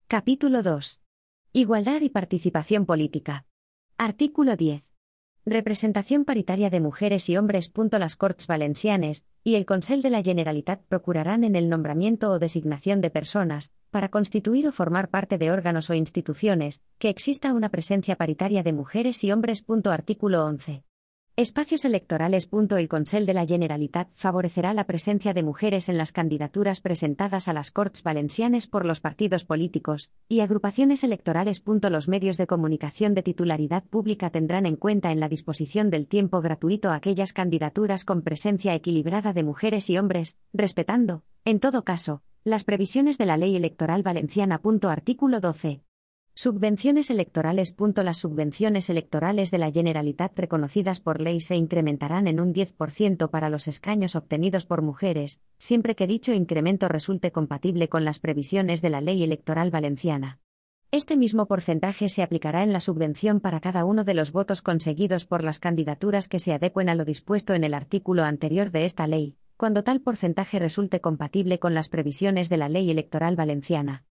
Capítulo 2. Igualdad y participación política. Artículo 10. Representación paritaria de mujeres y hombres. Las Corts Valencianes y el Consell de la Generalitat procurarán en el nombramiento o designación de personas, para constituir o formar parte de órganos o instituciones, que exista una presencia paritaria de mujeres y hombres. Artículo 11. Espacios electorales. El Consell de la Generalitat favorecerá la presencia de mujeres en las candidaturas presentadas a las Corts Valencianes por los partidos políticos y agrupaciones electorales. Los medios de comunicación de titularidad pública tendrán en cuenta en la disposición del tiempo gratuito aquellas candidaturas con presencia equilibrada de mujeres y hombres, respetando, en todo caso, las previsiones de la Ley Electoral Valenciana. Artículo 12. Subvenciones electorales. Las subvenciones electorales de la Generalitat reconocidas por ley se incrementarán en un 10% para los escaños obtenidos por mujeres, siempre que dicho incremento resulte compatible con las previsiones de la Ley Electoral Valenciana. Este mismo porcentaje se aplicará en la subvención para cada uno de los votos conseguidos por las candidaturas que se adecuen a lo dispuesto en el artículo anterior de esta ley, cuando tal porcentaje resulte compatible con las previsiones de la Ley Electoral Valenciana.